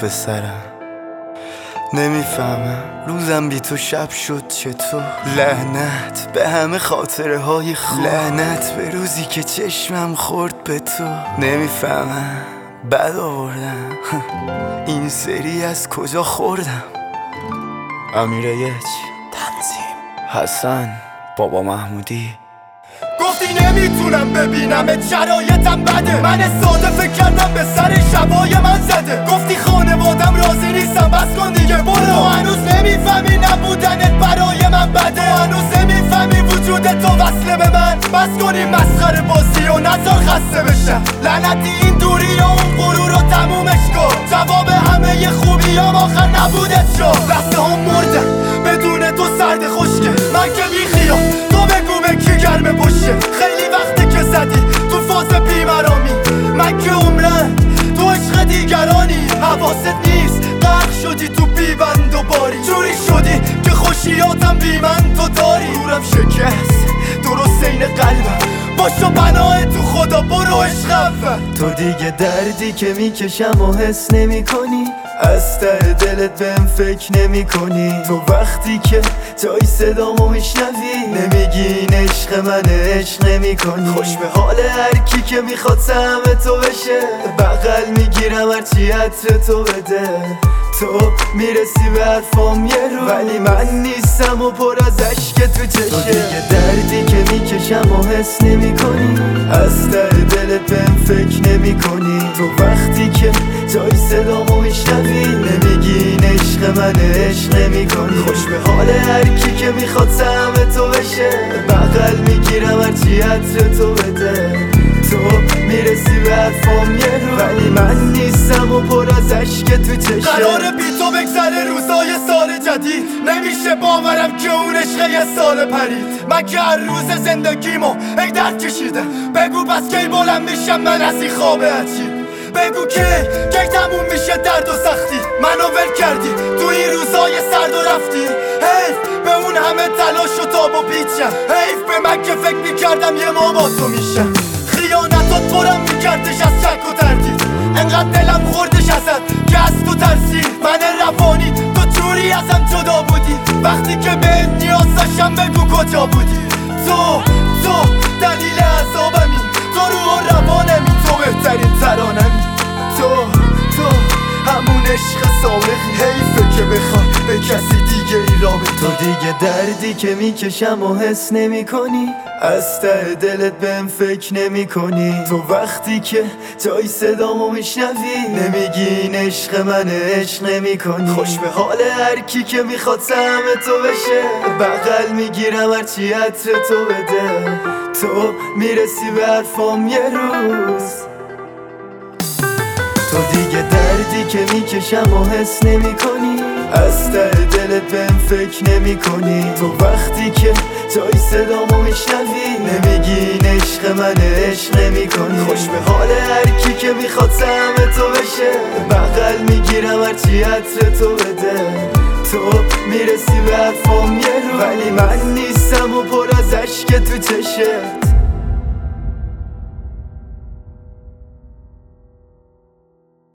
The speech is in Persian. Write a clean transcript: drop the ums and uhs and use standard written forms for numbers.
به سرم. نمیفهمم روزم بی تو شب شد چطور. لعنت به همه خاطره های خوب، لعنت به روزی که چشمم خورد به تو. نمیفهمم بد آوردم این سری از کجا خوردم. امیر یک تنظیم حسن بابا محمودی. گفتی نمیتونم ببینم شرایطم بده، من ساده فکر کردم به سر شبای من زده. گفتی خانوادم راضی نیستم بس کن دیگه برو. هنوز نمیفهمی نبودنت برای من بده، هنوز نمیفهمی وجود تو وصله به من. بس کنی مسخره بازی و نذار خسته بشم. لعنتی این دوری و اون غرور رو تمومش کن. جواب همه خوبیام آخر نبودت شد. لحظه هم مردن بدون تو سرد خشکه. من که بیخیال تو بگو به کی گرمه پشته. خیلی وقتی که زدی تو فاز بیمرامی، من که عمرن تو عشق دیگرانی. حواست نیست غرق شدی تو بیبند و باری، جوری شدی که خوشیاتم بی من تو داری. نورم شکست درست این قلبم، باشو بناه تو خدا برو عشق اول. تو دیگه دردی که میکشم و حس نمی کنی، از ته دلت بهم فکر نمی کنی. تو وقتی که جای صدامو میشنوی نمیگی این عشق منه، عشق نمی کنی. خوش به حال هر کی که میخواد سهم تو بشه، بغل میگیرم هرچی عطر تو بده. تو میرسی به حرفام یه رو، ولی من نیستم و پر از عشق تو چشه. تو دیگه دردی که میکشم و حس نمی کنی، از ته دلت بهم فکر نمی کنی. تو وقتی که جای صدامو میشنوی نمیگی این عشق منه، عشق نمی کنی. خوش به حال هر کی که میخواد سهم تو بشه، بغل میگیرم هرچی عطر تو بده. تو میرسی به حرفام یه رو، ولی من نیستم و پر از عشق تو چشه. قراره بی تو بگذره روزای سال جدید، نمیشه باورم که اون عشق یه سال پرید. من که هر روز زندگیمو ای درد کشیدم، بگو بس کی بلند میشم من از این خواب عجیب. بگو کی تموم میشه درد و سختی. منو ول کردی تو این روزای سرد و رفتی. حیف به اون همه تلاش و تاب و پیچم، حیف به من که فکر میکردم یه ما با تو میشم. خیانتات پرم میکردش از شک و تردید، انقدر دلم خوردش ازت که از تو ترسید. من روانی تو جوری ازم جدا بودی، وقتی که به نیاز داشتم بگو کجا بودی. تو دلیل عذابمی، تو روح و روانمی، تو بهترین ترانمی. تو همون عشق سابقی، حیفه که بخوای به کسی دیگه ای رابطه. تو دیگه دردی که میکشم و حس نمی کنی، از ته دلت بهم فکر نمی کنی. تو وقتی که جای صدامو میشنوی نمیگی این عشق منه، عشق نمی کنی. خوش به حال هر کی که میخواد سهم تو بشه، بغل میگیرم هرچی عطر تو بده. تو میرسی به حرفام یه روز. تو دیگه دردی که میکشم و حس نمی کنی، از ته دلت بهم فکر نمی کنی. تو وقتی که جای صدامو میشنوی نمیگی این عشق منه، عشق نمی کنی. خوش به حال هر کی که میخواد سهم تو بشه، بغل میگیرم هرچی عطر تو بده. تو میرسی به حرفام یه رو، ولی من نیستم و پر از عشق تو چشه.